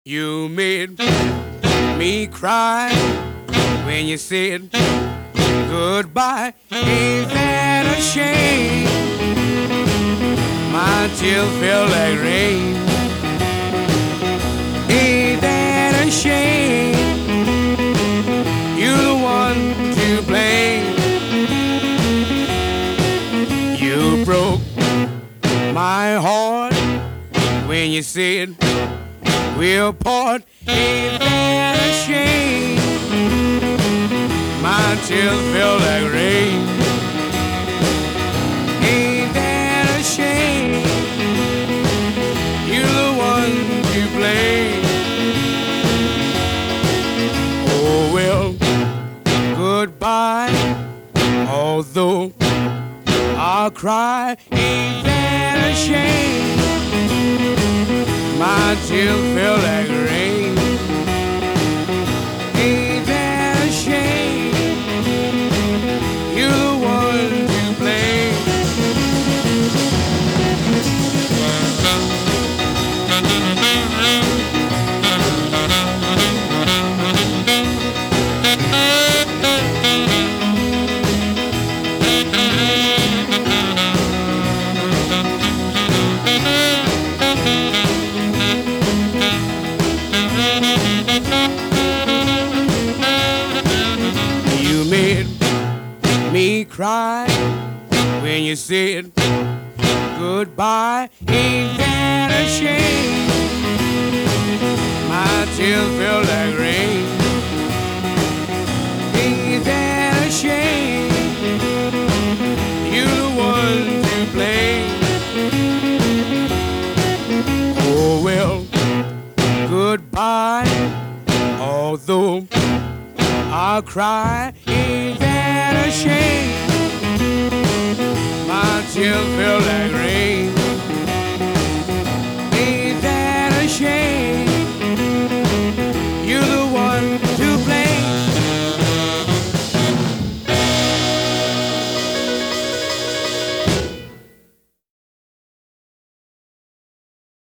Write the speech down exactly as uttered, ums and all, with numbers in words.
You made me cry when you said goodbye. Ain't that a shame? My tears feel like rain. Ain't that a shame? You're the one to blame. You broke my heart when you said we'll part. Ain't that a shame? My tears feel like rain. Ain't that a shame? You're the one to blame. Oh well, goodbye. Although I'll cry, ain't that a shame? My tears feel like rain. Ain't that a shame? You're the one to blame. You made me cry when you said goodbye. Ain't that a shame? My tears feel like rain. Ain't that a shame? You're the one to blame. Oh well, goodbye. Although I'll cry,